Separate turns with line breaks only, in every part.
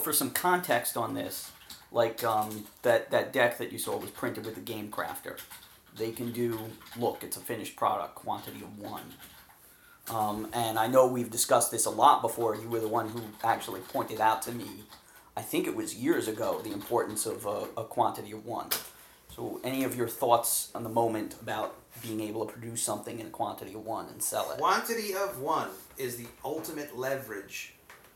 For some context on this, like that deck that you saw was printed with the Game Crafter. They can do, look, it's a finished product, quantity of one. And I know we've discussed this a lot before. You were the one who actually pointed out to me, I think it was years ago, the importance of a quantity of one. So any of your thoughts on the moment about being able to produce something in a quantity of one and sell it?
Quantity of one is the ultimate leverage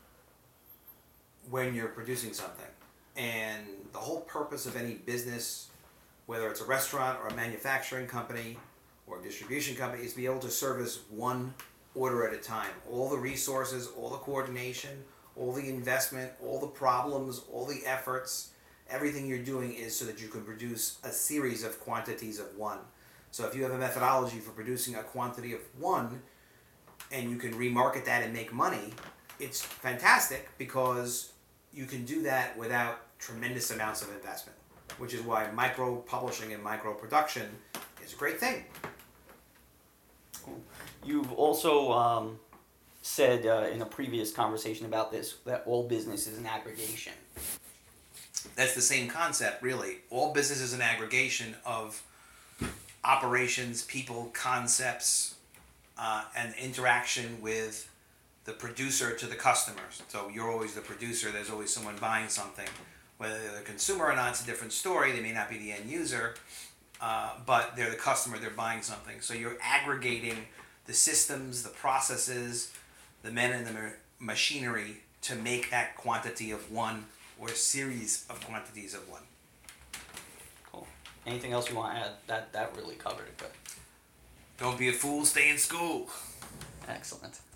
when you're producing something. And the whole purpose of any business, whether it's a restaurant or a manufacturing company or a distribution company, is to be able to service one order at a time. All the resources, all the coordination, all the investment, all the problems, all the efforts, everything you're doing is so that you can produce a series of quantities of one. So if you have a methodology for producing a quantity of one and you can remarket that and make money, it's fantastic because you can do that without tremendous amounts of investment, which is why micro publishing and micro production is a great thing.
Cool. You've also said in a previous conversation about this that all business is an aggregation.
That's the same concept, really. All business is an aggregation of operations, people, concepts, and interaction with the producer to the customers. So you're always the producer, there's always someone buying something. Whether they're the consumer or not, it's a different story. They may not be the end user, but they're the customer, they're buying something. So you're aggregating the systems, the processes, the men and the machinery to make that quantity of one or a series of quantities of one.
Cool. Anything else you want to add? That really covered it good.
Don't be a fool, stay in school.
Excellent.